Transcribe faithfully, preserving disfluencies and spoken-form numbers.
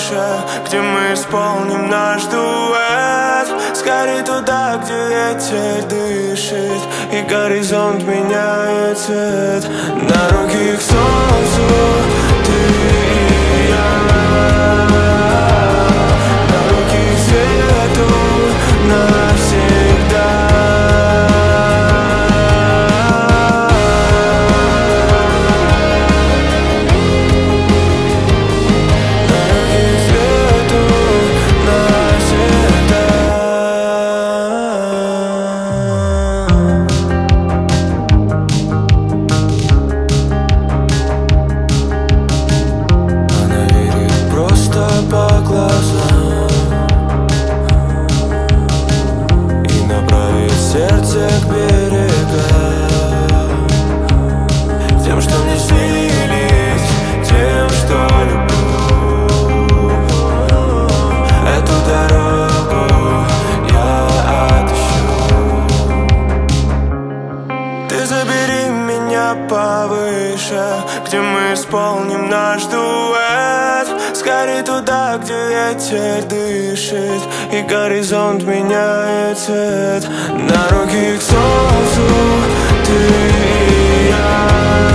повыше, где мы исполним наш дуэт. Скорей туда, где ветер дышит и горизонт меняет цвет. На руки к солнцу ты и я, на руки к свету навсегда. Сердце к берегам, тем, что мне снились, тем, что люблю. Эту дорогу я отыщу. Ты забери меня повыше, где мы исполним наш дуэт. Скорей туда, где ветер дышит и горизонт меняет цвет. На руки к солнцу ты и я.